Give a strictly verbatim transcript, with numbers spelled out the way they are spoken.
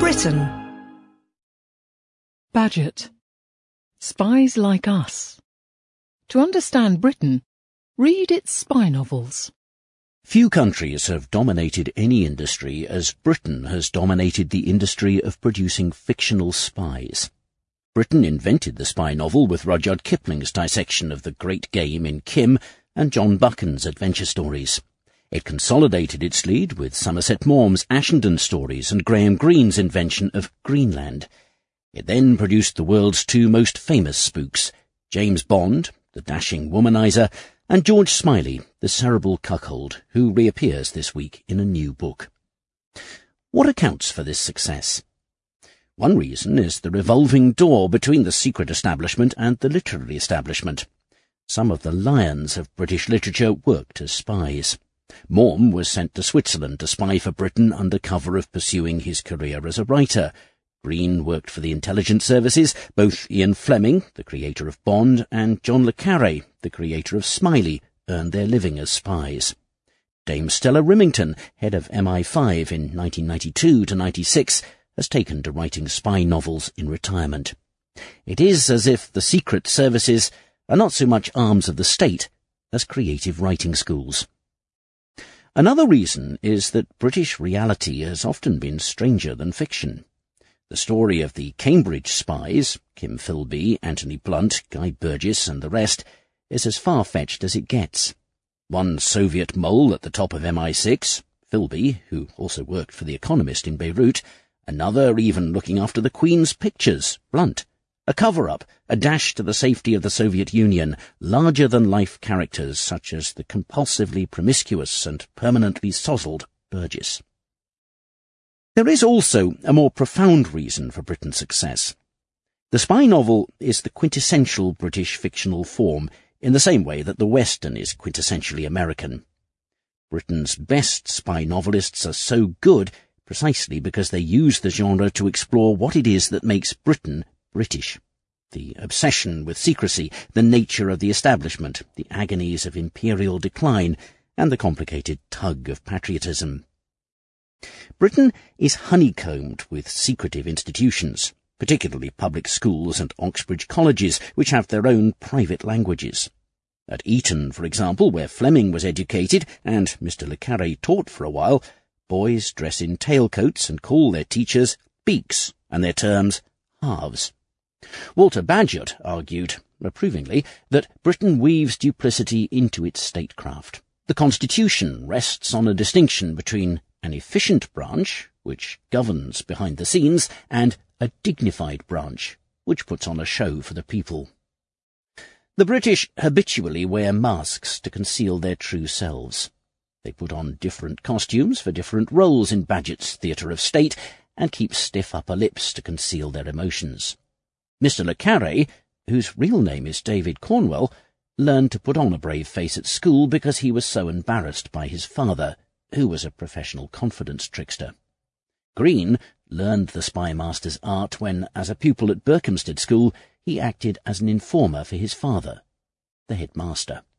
Britain. Bagehot. Spies Like Us. To understand Britain, read its spy novels. Few countries have dominated any industry as Britain has dominated the industry of producing fictional spies. Britain invented the spy novel with Rudyard Kipling's dissection of the great game in Kim and John Buchan's adventure stories. It consolidated its lead with Somerset Maugham's Ashendon stories and Graham Greene's invention of Greenland. It then produced the world's two most famous spooks, James Bond, the dashing womanizer, and George Smiley, the cerebral cuckold, who reappears this week in a new book. What accounts for this success? One reason is the revolving door between the secret establishment and the literary establishment. Some of the lions of British literature worked as spies. Maugham was sent to Switzerland to spy for Britain under cover of pursuing his career as a writer. Greene worked for the intelligence services. Both Ian Fleming, the creator of Bond, and John le Carré, the creator of Smiley, earned their living as spies. Dame Stella Rimington, head of M I five in nineteen ninety-two to ninety-six, has taken to writing spy novels in retirement. It is as if the secret services are not so much arms of the state as creative writing schools. Another reason is that British reality has often been stranger than fiction. The story of the Cambridge spies, Kim Philby, Anthony Blunt, Guy Burgess and the rest, is as far-fetched as it gets. One Soviet mole at the top of M I six, Philby, who also worked for The Economist in Beirut, another even looking after the Queen's pictures, Blunt. A cover-up, a dash to the safety of the Soviet Union, larger-than-life characters such as the compulsively promiscuous and permanently sozzled Burgess. There is also a more profound reason for Britain's success. The spy novel is the quintessential British fictional form, in the same way that the Western is quintessentially American. Britain's best spy novelists are so good precisely because they use the genre to explore what it is that makes Britain British. The obsession with secrecy, the nature of the establishment, the agonies of imperial decline, and the complicated tug of patriotism. Britain is honeycombed with secretive institutions, particularly public schools and Oxbridge colleges, which have their own private languages. At Eton, for example, where Fleming was educated and Mister le Carré taught for a while, boys dress in tailcoats and call their teachers beaks and their terms halves. Walter Bagehot argued, approvingly, that Britain weaves duplicity into its statecraft. The Constitution rests on a distinction between an efficient branch, which governs behind the scenes, and a dignified branch, which puts on a show for the people. The British habitually wear masks to conceal their true selves. They put on different costumes for different roles in Bagehot's theatre of state, and keep stiff upper lips to conceal their emotions. Mister le Carré, whose real name is David Cornwell, learned to put on a brave face at school because he was so embarrassed by his father, who was a professional confidence trickster. Greene learned the spy master's art when, as a pupil at Berkhamsted School, he acted as an informer for his father, the headmaster.